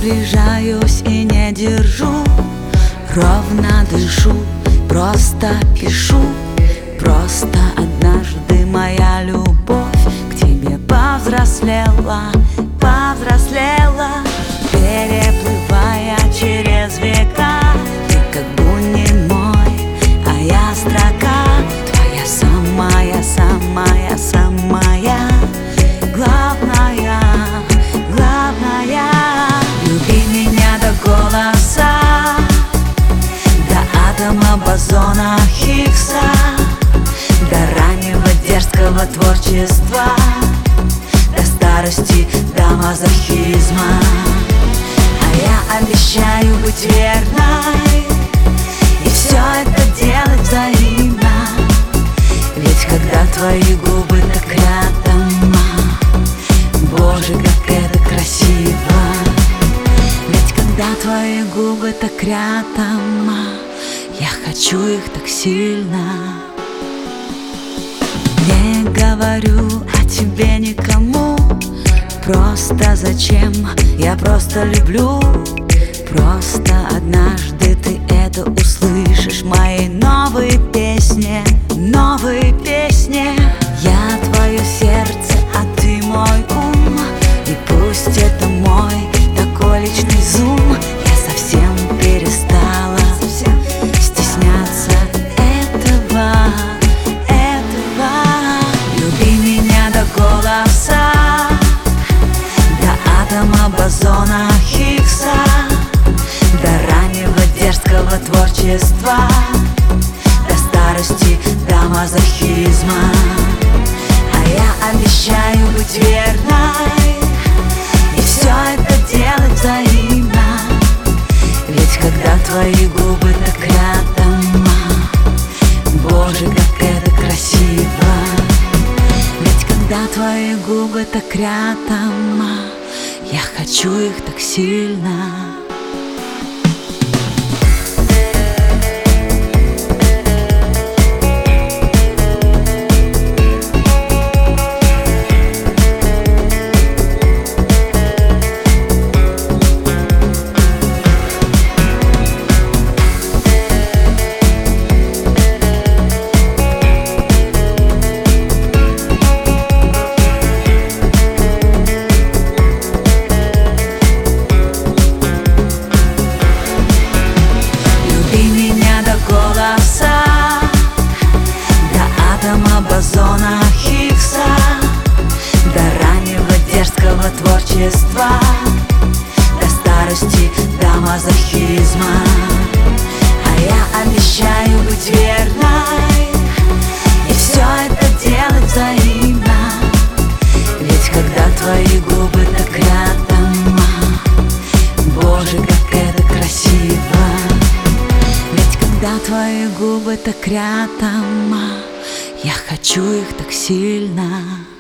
приближаюсь и не держу, ровно дышу, просто пишу. Просто однажды моя любовь к тебе повзрослела, повзрослела, переплывая через века. Ты как бы не мой, а я строка твоя, самая, самая, самая главная, главная. Люби меня до голоса, до атома, бозона, Хиггса, до раннего дерзкого творчества, до старости, до мазохизма. А я обещаю быть верной и все это делать взаимно. Ведь когда твои губы так рядом, Боже, как это красиво. Ведь когда твои губы так рядом, я хочу их так сильно. Не говорю о тебе никому, просто зачем, я просто люблю. Просто однажды ты это услышишь в моей новой песне, новой песне. Я твое сердце, а ты мой ум, и пусть это мой такой личный зум. Я совсем перестала стесняться этого. Люби меня до голоса, до атома, бозона, Хиггса, до раннего дерзкого творчества, до старости, до мазохизма. А я обещаю быть верной и все это делать взаимно. Ведь когда твои губы так рядом, Боже, как это красиво. Ведь когда твои губы так рядом, я хочу их так сильно. До атома, бозона, Хиггса, до раннего дерзкого творчества, до старости, до мазохизма. А я обещаю быть верной и все это делать взаимно. Ведь когда твои губы так рядом, Боже, как это красиво. Когда твои губы так рядом, я хочу их так сильно.